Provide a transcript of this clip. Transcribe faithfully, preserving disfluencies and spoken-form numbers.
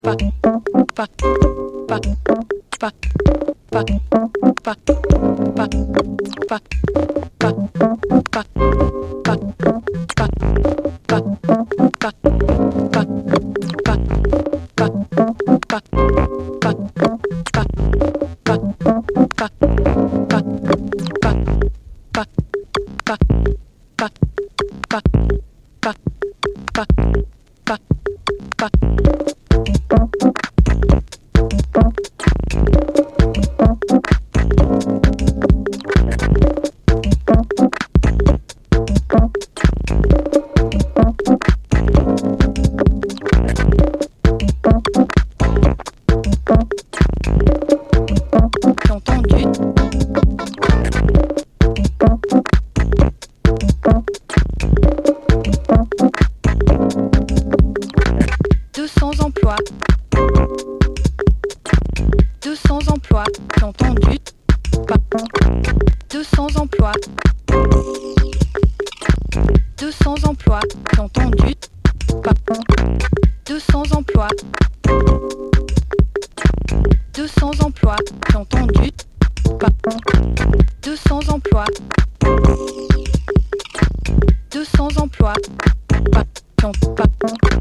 pas, pas, pas, pas, pas, pas, pas, pas, pas, pas, pas, deux cents emplois, deux cents emplois, j'ai entendu, pas, deux cents emplois, deux cents emplois, j'ai entendu, pas, deux cents emplois, deux cents emplois, j'ai entendu, pas, deux cents emplois, deux cents emplois, pas, pas,